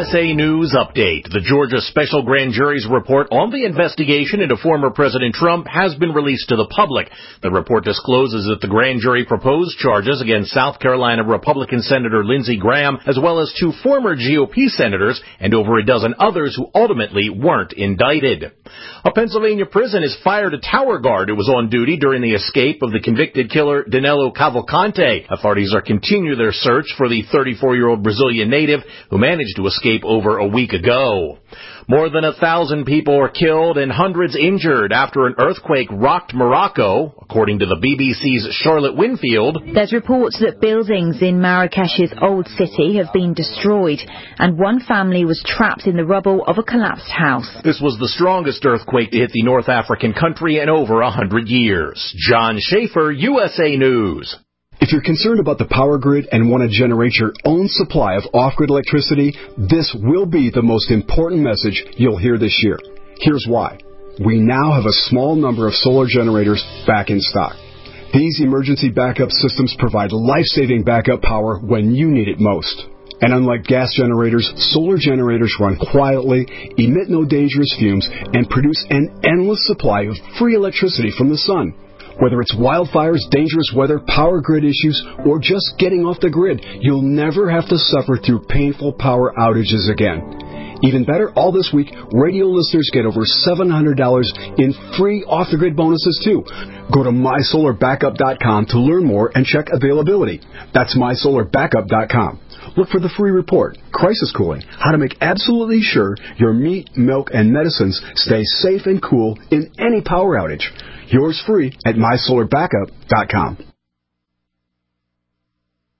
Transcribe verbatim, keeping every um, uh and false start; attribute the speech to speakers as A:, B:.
A: S A News Update. The Georgia Special Grand Jury's report on the investigation into former President Trump has been released to the public. The report discloses that the grand jury proposed charges against South Carolina Republican Senator Lindsey Graham, as well as two former G O P senators and over a dozen others who ultimately weren't indicted. A Pennsylvania prison has fired a tower guard who was on duty during the escape of the convicted killer Danilo Cavalcante. Authorities are continuing their search for the thirty-four-year-old Brazilian native who managed to escape over a week ago. More than a thousand people were killed and hundreds injured after an earthquake rocked Morocco, according to the B B C's Charlotte Winfield.
B: There's reports that buildings in Marrakesh's old city have been destroyed, and one family was trapped in the rubble of a collapsed house.
A: This was the strongest earthquake to hit the North African country in over a hundred years. John Schaefer, U S A News.
C: If you're concerned about the power grid and want to generate your own supply of off-grid electricity, this will be the most important message you'll hear this year. Here's why. We now have a small number of solar generators back in stock. These emergency backup systems provide life-saving backup power when you need it most. And unlike gas generators, solar generators run quietly, emit no dangerous fumes, and produce an endless supply of free electricity from the sun. Whether it's wildfires, dangerous weather, power grid issues, or just getting off the grid, you'll never have to suffer through painful power outages again. Even better, all this week, radio listeners get over seven hundred dollars in free off-the-grid bonuses, too. Go to my solar backup dot com to learn more and check availability. That's my solar backup dot com. Look for the free report, Crisis Cooling, how to make absolutely sure your meat, milk, and medicines stay safe and cool in any power outage. Yours free at my solar backup dot com.